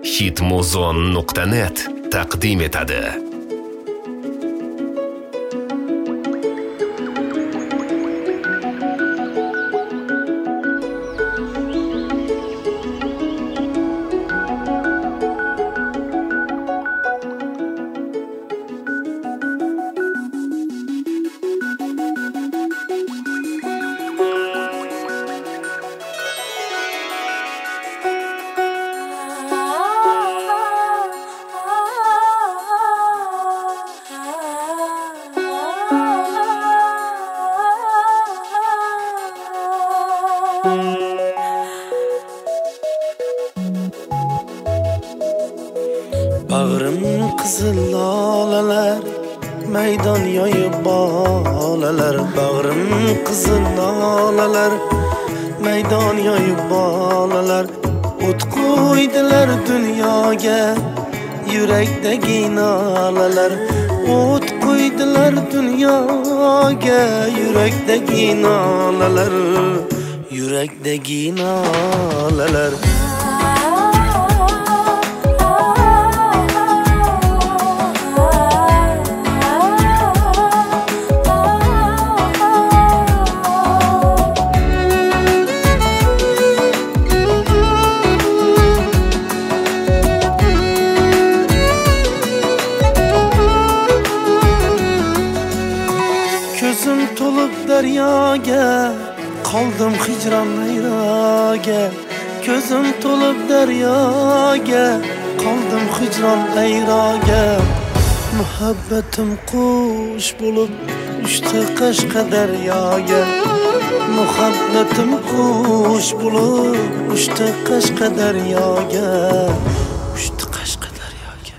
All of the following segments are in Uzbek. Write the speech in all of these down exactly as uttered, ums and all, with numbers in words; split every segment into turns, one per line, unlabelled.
hitmuzon nuqta net taqdim etadi.
Bağrım qizil lolalar, maydon yoyib bolalar. Bağrım qizil lolalar, maydon yoyib bolalar. O't qo'ydilar dunyoga, yurakdagi nolalar. O't qo'ydilar dunyoga, yurakdagi nolalar. Yurakdagi nolalar. Ko'zim to'lib daryoga, qoldim hijron ayroga. Ko'zim to'lib daryoga, qoldim hijron ayroga. Muhabbatim qush bo'lib uchdi qashqa daryoga. Muhabbatim qush bo'lib uchdi qashqa daryoga. Uchdi qashqa daryoga.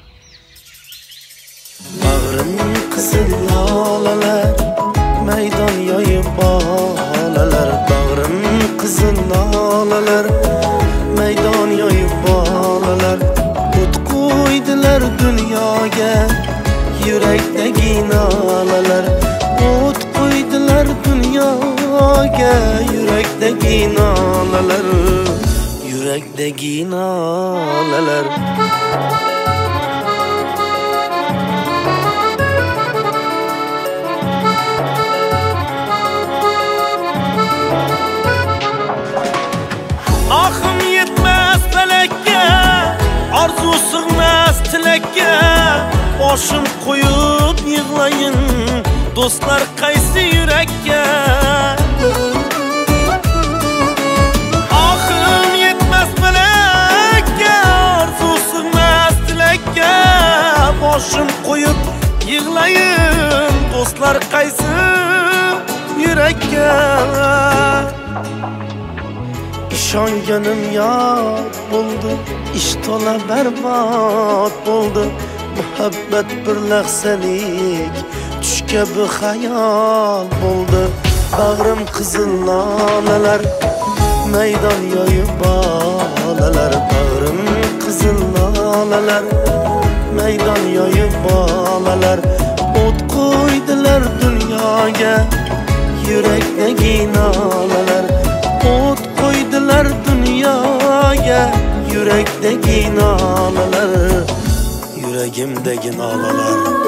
Bag'rim qizil lolalar, maydon yoyib bolalar. Bag'rim qizil lolalar, maydon yoyib bolalar. O't qo'ydilar dunyoga, yurakdagi nolalar. O't qo'ydilar dunyoga, yurakdagi nolalar. Yurakdagi nolalar.
Ahım yetmez felekке, arzu sığmaz tilekке. Boshim qo'yib yig'layin, do'stlar qaysi yurakka. Ahım yetmez felekke, arzu sığmaz tilekке. Boshim qo'yib yig'layin, do'stlar qaysi yurakka. İşonganim yod bo'ldi, ish to'la barbod bo'ldi. Muhabbat bir lahzalik tushga bir xayol bo'ldi. Bag'rim qizil lolalar, maydon yoyib bolalar. Bag'rim qizil lolalar, maydon yoyib bolalar. O't qo'ydilar dunyoga, yurakdagi nolalar. O't qo'ydilar dunyoga, yurakdagi nolalar. Yuragimdagi nolalar.